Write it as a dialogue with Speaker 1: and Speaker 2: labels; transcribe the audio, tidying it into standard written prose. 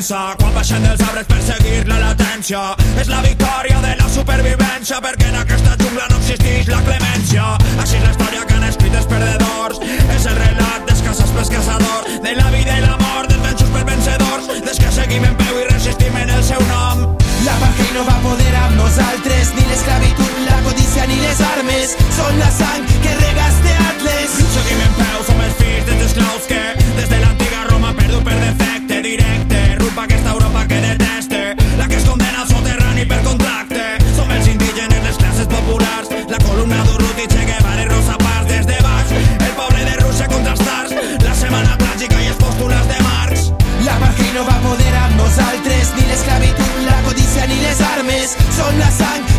Speaker 1: pensa quan baixem dels arbres per seguir la latència. És la victòria de la supervivència, perquè en aquesta jungla no existeix la clemència. Així és la història que han escrit els perdedors, és el relat dels caçats pels caçadors, de la vida i la mort, dels vençuts per vencedors, des que seguim en peu i resistim en el seu nom.
Speaker 2: L'apartheid no va poder amb nosaltres, ni l'esclavitud, la codícia ni les armes. Són la sang que regaste Atles.
Speaker 1: Seguim en peu, som els fills dels esclaus que des de l'antiga Roma han perdut per defecte directe. Rumba aquesta Europa que deteste, la que es condena al soterrani per contracte. Som els indígenes, les classes populars, la columna d'Urruti, Che Guevara i Rosa Parks. Des de baix, el poble de Rússia contra els tars, la setmana tràgica i els postulats de Marx.
Speaker 2: L'apartheid no va poder amb nosaltres, ni l'esclavitud, la codícia ni les armes. Són la sang